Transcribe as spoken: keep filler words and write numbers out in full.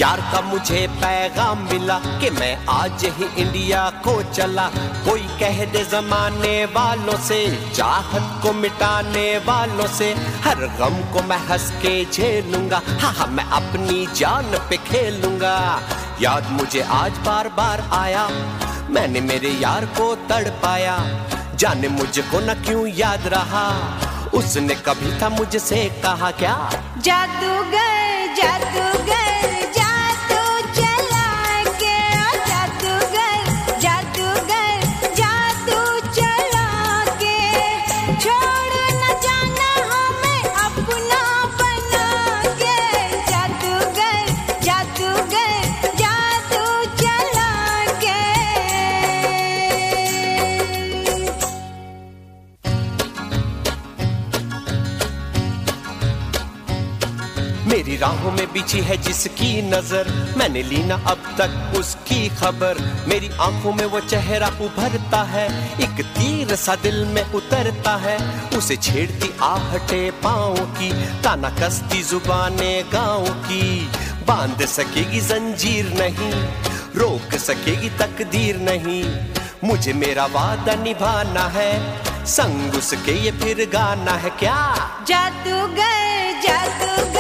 यार का मुझे पैगाम मिला कि मैं आज ही इंडिया को चला। कोई कह दे जमाने वालों से, चाहत को मिटाने वालों से, हर गम को मैं हंस के झेलूंगा। हाँ हाँ मैं अपनी जान पे खेलूंगा। याद मुझे आज बार बार आया, मैंने मेरे यार को तड़पाया। जाने मुझको न क्यों याद रहा, उसने कभी था मुझसे कहा क्या, जादूगर जादूगर जादू चला के, जादूगर जादूगर जादू चला के, छोड़ न जाना हमें अपना बना के, जादूगर जादूगर जादू चला के। मेरी राहों में बिछी है जिसकी नजर, मैंने ली ना अब तक उसकी खबर। मेरी आंखों में वो चेहरा उभरता है, एक तीर सा दिल में उतरता है। उसे छेड़ती आहटे पाँव की, ताना कसती जुबाने गाँव की। बांध सकेगी जंजीर नहीं, रोक सकेगी तकदीर नहीं। मुझे मेरा वादा निभाना है, संग उसके ये फिर गाना है क्या, जादूगर जादूगर